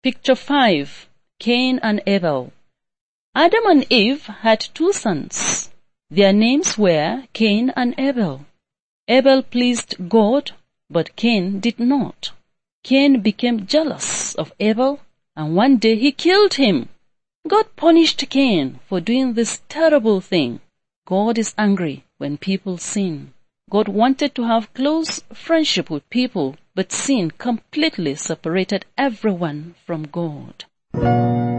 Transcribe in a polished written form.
Picture 5. Cain and Abel. Adam and Eve had 2 sons. Their names were Cain and Abel. Abel pleased God, but Cain did not. Cain became jealous of Abel, and one day he killed him. God punished Cain for doing this terrible thing. God is angry when people sin. God wanted to have close friendship with people, but sin completely separated everyone from God.